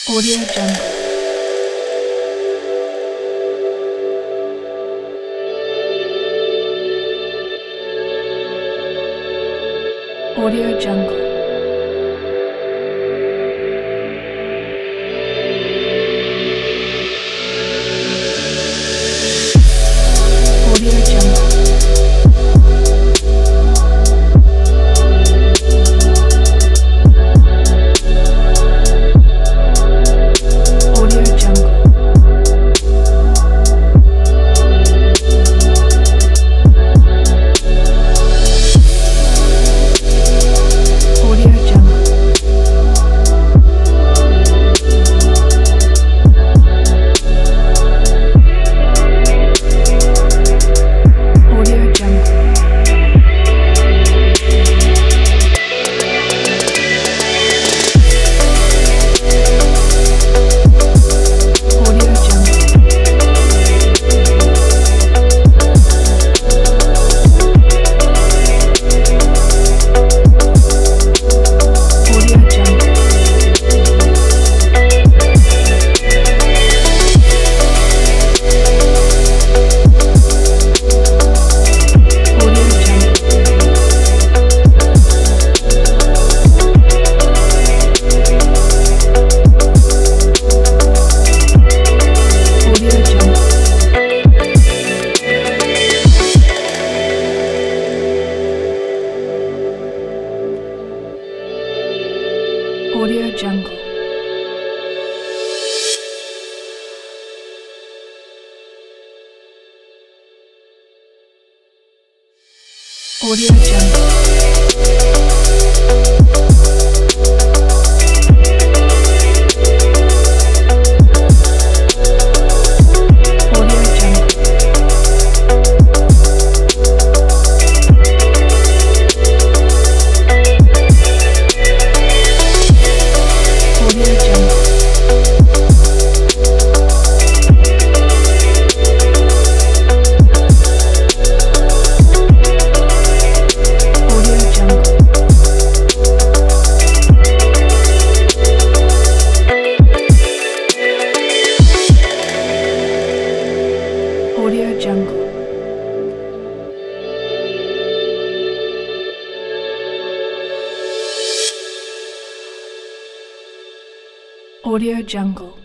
Audio Jungle. Audio Jungle. Audio Jungle. Audio Jungle. Audio Jungle. Audio Jungle. Audio Jungle. Audio Jungle. Audio Jungle. Audio Jungle. Audio Jungle. Audio Jungle. Audio Jungle. Audio Jungle. Audio Jungle. Audio Jungle. Audio Jungle.